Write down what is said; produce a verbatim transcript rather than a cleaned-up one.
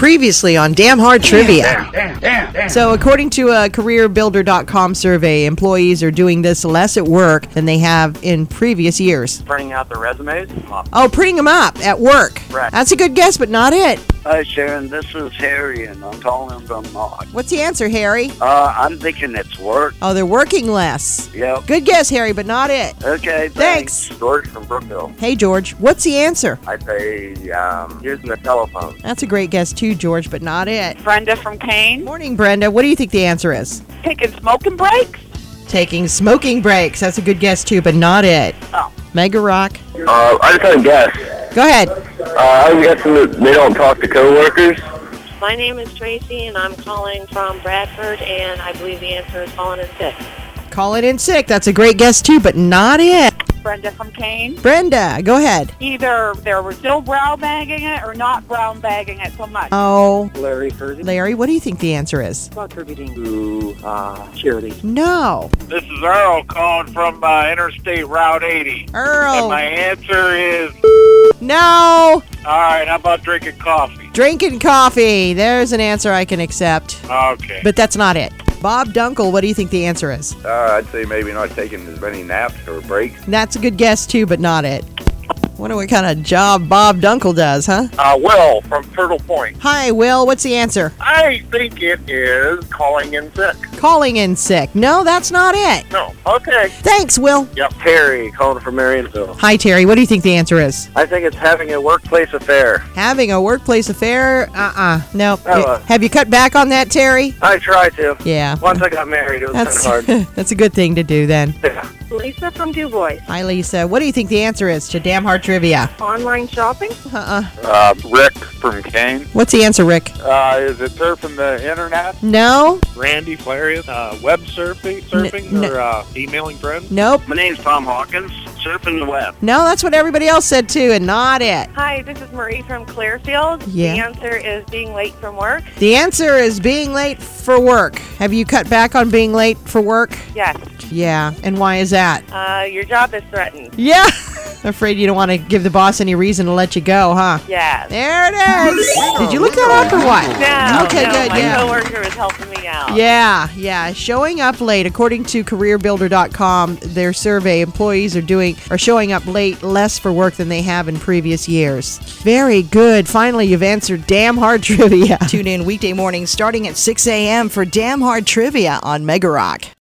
Previously on Damn Hard Trivia. Damn, damn, damn, damn. So according to a career builder dot com survey, employees are doing this less at work than they have in previous years. Printing out the resumes. Oh, printing them up at work. Right. That's a good guess, but not it. Hi, Sharon. This is Harry, and I'm calling from Maud. What's the answer, Harry? Uh, I'm thinking it's work. Oh, they're working less. Yep. Good guess, Harry, but not it. Okay, Thanks. George from Brookville. Hey, George, what's the answer? I say um, using the telephone. That's a great guess, too, George, but not it. Brenda from Kane. Morning, Brenda. What do you think the answer is? Taking smoking breaks? Taking smoking breaks. That's a good guess, too, but not it. Oh. Mega Rock. Uh, I just had a guess. Go ahead. Uh, I was guessing that they don't talk to coworkers. My name is Tracy, and I'm calling from Bradford, and I believe the answer is calling in sick. Calling in sick. That's a great guess, too, but not it. Brenda from Kane. Brenda, go ahead. Either they were still brown bagging it or not brown bagging it so much. Oh, Larry Kersey. Larry, what do you think the answer is? Contributing to uh, charity. No. This is Earl calling from uh, Interstate Route eighty. And Earl. my answer is, No. all right, how about drinking coffee? Drinking coffee. There's an answer I can accept, Okay. but that's not it. Bob Dunkel, what do you think the answer is? Uh, I'd say maybe not taking as many naps or breaks. That's a good guess, too, but not it. Wonder what kind of job Bob Dunkel does, huh? Uh, Will from Turtle Point. Hi, Will. What's the answer? I think it is calling in sick. Calling in sick. No, that's not it. No. Okay. Thanks, Will. Yep. Terry calling from Marionville. Hi, Terry. What do you think the answer is? I think it's having a workplace affair. Having a workplace affair? Uh-uh. No. Oh, uh, Have you cut back on that, Terry? I try to. Yeah. Once I got married, it was kind That's of hard. that's a good thing to do then. Yeah. Lisa from DuBois. Hi, Lisa. What do you think the answer is to Damn Hard Trivia? Online shopping? Uh-uh. Uh, Rick from Kane. What's the answer, Rick? Uh, is it surfing the internet? No? Randy Flarius. Uh, web surfing, surfing N- n- or uh, emailing friends? Nope. My name's Tom Hawkins, surfing the web. No, that's what everybody else said, too, and not it. Hi, this is Marie from Clearfield. Yeah. The answer is being late from work. The answer is being late for work. Have you cut back on being late for work? Yes. Yeah. And why is that? Uh, your job is threatened. Yeah. Afraid you don't want to give the boss any reason to let you go, huh? Yeah. There it is. Did you look that up or what? No, Okay, no, good, my yeah. coworker was helping me out. Yeah, yeah. Showing up late. According to career builder dot com, their survey, employees are doing are showing up late less for work than they have in previous years. Very good. Finally, you've answered Damn Hard Trivia. Tune in weekday mornings starting at six a.m. for Damn Hard Trivia on Mega Rock.